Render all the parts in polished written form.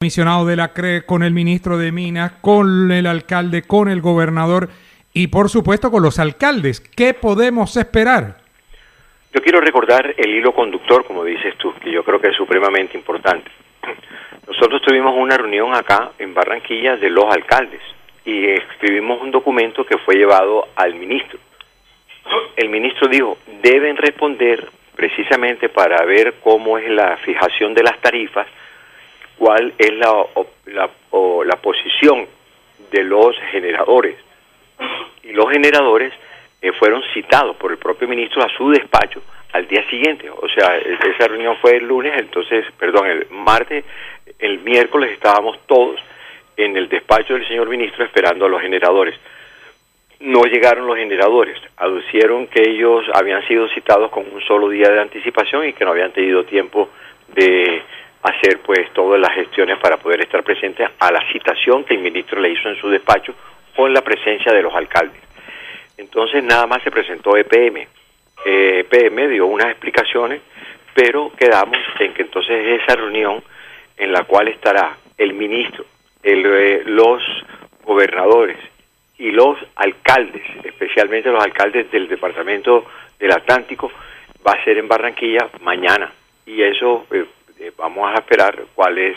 comisionado de la CRE, con el ministro de Minas, con el alcalde, con el gobernador y por supuesto con los alcaldes. ¿Qué podemos esperar? Yo quiero recordar el hilo conductor, como dices tú, que yo creo que es supremamente importante. Nosotros tuvimos una reunión acá en Barranquilla de los alcaldes y escribimos un documento que fue llevado al ministro. El ministro dijo, deben responder precisamente para ver cómo es la fijación de las tarifas, cuál es la posición de los generadores. Y los generadores fueron citados por el propio ministro a su despacho al día siguiente. O sea, esa reunión fue el lunes, entonces, perdón, el martes, el miércoles estábamos todos en el despacho del señor ministro esperando a los generadores. No llegaron los generadores, aducieron que ellos habían sido citados con un solo día de anticipación y que no habían tenido tiempo de hacer pues todas las gestiones para poder estar presentes a la citación que el ministro le hizo en su despacho con la presencia de los alcaldes. Entonces nada más se presentó EPM. EPM dio unas explicaciones, pero quedamos en que entonces esa reunión en la cual estará el ministro, los gobernadores y los alcaldes, especialmente los alcaldes del departamento del Atlántico, va a ser en Barranquilla mañana. Y eso vamos a esperar cuál es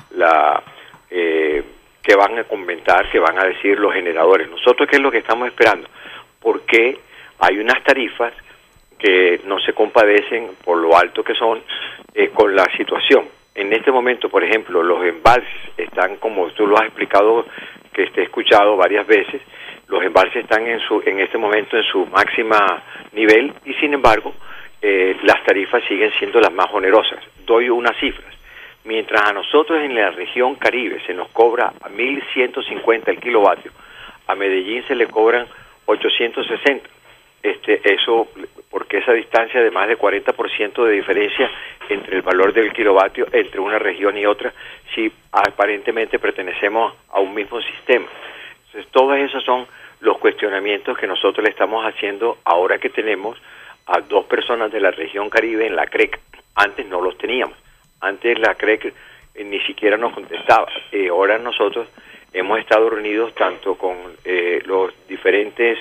que van a comentar, que van a decir los generadores. Nosotros, ¿qué es lo que estamos esperando? Porque hay unas tarifas que no se compadecen por lo alto que son con la situación. En este momento, por ejemplo, los embalses están, como tú lo has explicado, que te he escuchado varias veces, los embalses están en este momento en su máxima nivel y sin embargo las tarifas siguen siendo las más onerosas. Doy unas cifras. Mientras a nosotros en la región Caribe se nos cobra a 1.150 el kilovatio, a Medellín se le cobran 860. Eso porque esa distancia de más de 40% de diferencia entre el valor del kilovatio entre una región y otra, si aparentemente pertenecemos a un mismo sistema. Entonces, todos esos son los cuestionamientos que nosotros le estamos haciendo ahora que tenemos a dos personas de la región Caribe en la CREC. Antes no los teníamos. Antes la CREC ni siquiera nos contestaba. Ahora nosotros hemos estado reunidos tanto con los diferentes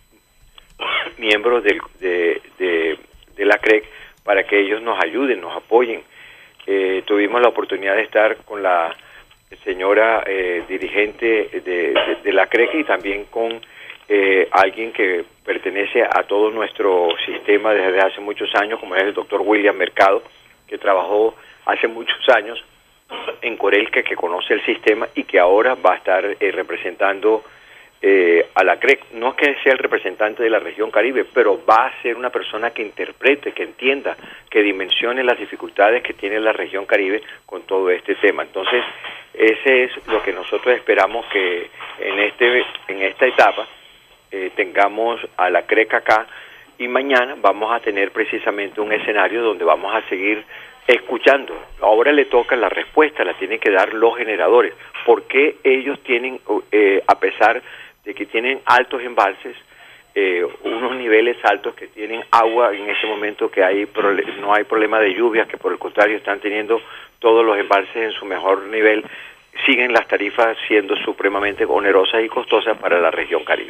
miembros de la CREC para que ellos nos ayuden, nos apoyen. Tuvimos la oportunidad de estar con la señora dirigente de la CREC y también con alguien que pertenece a todo nuestro sistema desde hace muchos años, como es el doctor William Mercado, que trabajó hace muchos años en Corelca, que conoce el sistema y que ahora va a estar representando a la CREC. No es que sea el representante de la región Caribe, pero va a ser una persona que interprete, que entienda, que dimensione las dificultades que tiene la región Caribe con todo este tema. Entonces, ese es lo que nosotros esperamos que en esta etapa tengamos a la CREC acá, y mañana vamos a tener precisamente un escenario donde vamos a seguir escuchando. Ahora le toca la respuesta, la tienen que dar los generadores. ¿Por qué ellos tienen, a pesar de que tienen altos embalses, unos niveles altos, que tienen agua en ese momento, que no hay problema de lluvias, que por el contrario están teniendo todos los embalses en su mejor nivel, siguen las tarifas siendo supremamente onerosas y costosas para la región Caribe?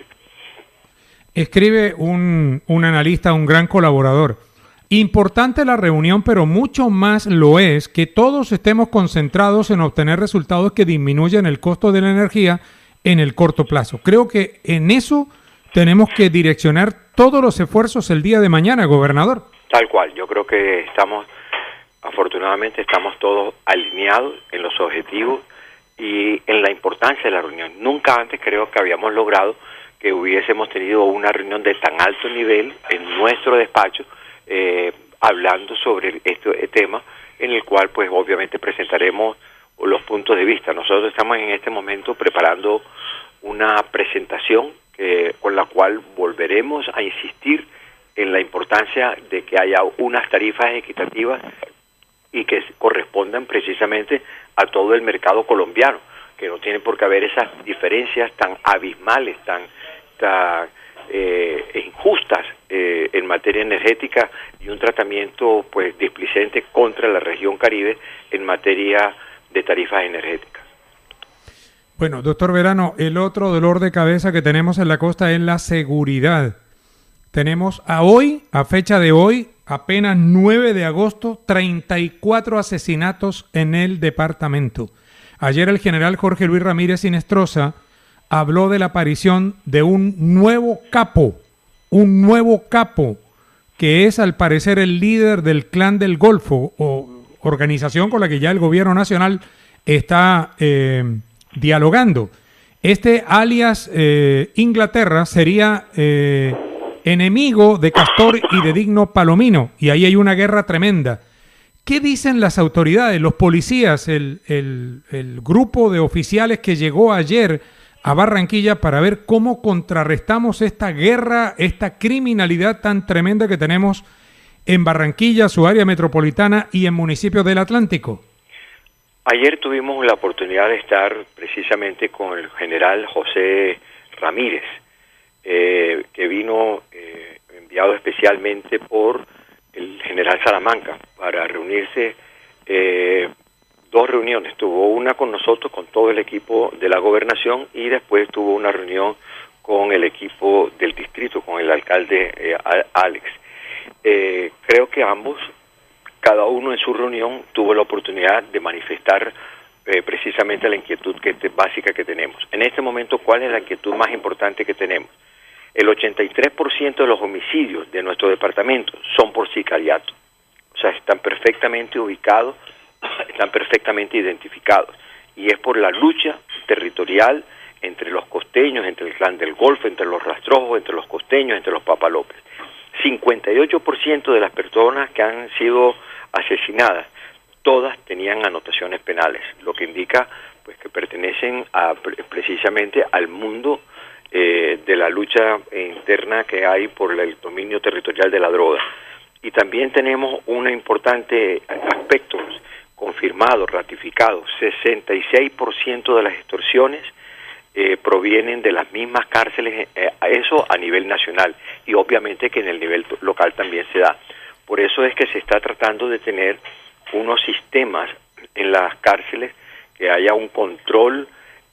Escribe un analista, un gran colaborador. Importante la reunión, pero mucho más lo es que todos estemos concentrados en obtener resultados que disminuyan el costo de la energía en el corto plazo. Creo que en eso tenemos que direccionar todos los esfuerzos el día de mañana, gobernador. Tal cual, yo creo que afortunadamente estamos todos alineados en los objetivos y en la importancia de la reunión. Nunca antes creo que habíamos logrado que hubiésemos tenido una reunión de tan alto nivel en nuestro despacho, hablando sobre este tema, en el cual pues obviamente presentaremos los puntos de vista. Nosotros estamos en este momento preparando una presentación con la cual volveremos a insistir en la importancia de que haya unas tarifas equitativas y que correspondan precisamente a todo el mercado colombiano, que no tiene por qué haber esas diferencias tan abismales, tan injustas en materia energética, y un tratamiento pues displicente contra la región Caribe en materia de tarifas energéticas. Bueno, doctor Verano, el otro dolor de cabeza que tenemos en la costa es la seguridad. Tenemos a fecha de hoy, apenas 9 de agosto, 34 asesinatos en el departamento. Ayer el general Jorge Luis Ramírez Sinestrosa habló de la aparición de un nuevo capo, que es al parecer el líder del Clan del Golfo, o organización con la que ya el gobierno nacional está dialogando. Este alias Inglaterra sería enemigo de Castor y de Digno Palomino, y ahí hay una guerra tremenda. ¿Qué dicen las autoridades, los policías, el grupo de oficiales que llegó ayer a Barranquilla para ver cómo contrarrestamos esta guerra, esta criminalidad tan tremenda que tenemos en Barranquilla, su área metropolitana y en municipios del Atlántico? Ayer tuvimos la oportunidad de estar precisamente con el general José Ramírez, que vino enviado especialmente por el general Salamanca para reunirse. Dos reuniones, tuvo una con nosotros, con todo el equipo de la gobernación, y después tuvo una reunión con el equipo del distrito, con el alcalde Alex. Creo que ambos, cada uno en su reunión, tuvo la oportunidad de manifestar precisamente la inquietud básica que tenemos. En este momento, ¿cuál es la inquietud más importante que tenemos? El 83% de los homicidios de nuestro departamento son por sicariato. O sea, están perfectamente ubicados, están perfectamente identificados. Y es por la lucha territorial entre los costeños, entre el Clan del Golfo, entre los rastrojos, entre los costeños, entre los Papalópez. 58% de las personas que han sido asesinadas, todas tenían anotaciones penales, lo que indica pues que pertenecen precisamente al mundo de la lucha interna que hay por el dominio territorial de la droga. Y también tenemos un importante aspecto confirmado, ratificado: 66% de las extorsiones provienen de las mismas cárceles, eso a nivel nacional, y obviamente que en el nivel local también se da. Por eso es que se está tratando de tener unos sistemas en las cárceles, que haya un control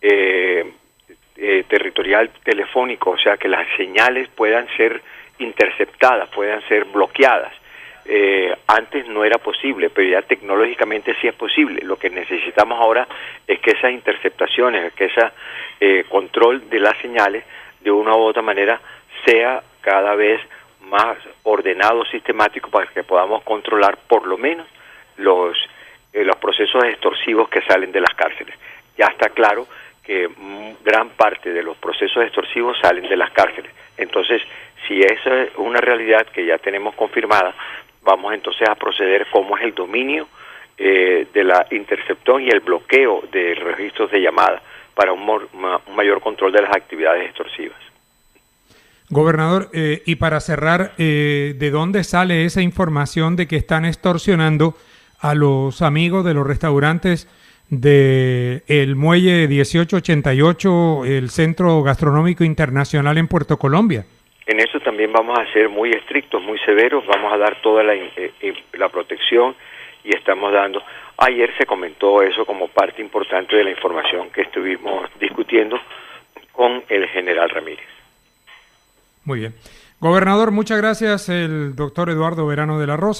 territorial telefónico, o sea, que las señales puedan ser interceptadas, puedan ser bloqueadas. Antes no era posible, pero ya tecnológicamente sí es posible. Lo que necesitamos ahora es que esas interceptaciones, que ese control de las señales, de una u otra manera, sea cada vez más ordenado, sistemático, para que podamos controlar por lo menos los procesos extorsivos que salen de las cárceles. Ya está claro que gran parte de los procesos extorsivos salen de las cárceles. Entonces, si esa es una realidad que ya tenemos confirmada, vamos entonces a proceder como es el dominio de la intercepción y el bloqueo de registros de llamada para un mayor control de las actividades extorsivas. Gobernador, y para cerrar, ¿de dónde sale esa información de que están extorsionando a los amigos de los restaurantes de el Muelle 1888, el Centro Gastronómico Internacional en Puerto Colombia? En eso también vamos a ser muy estrictos, muy severos, vamos a dar toda la protección, y estamos dando. Ayer se comentó eso como parte importante de la información que estuvimos discutiendo con el general Ramírez. Muy bien. Gobernador, muchas gracias. El doctor Eduardo Verano de la Rosa.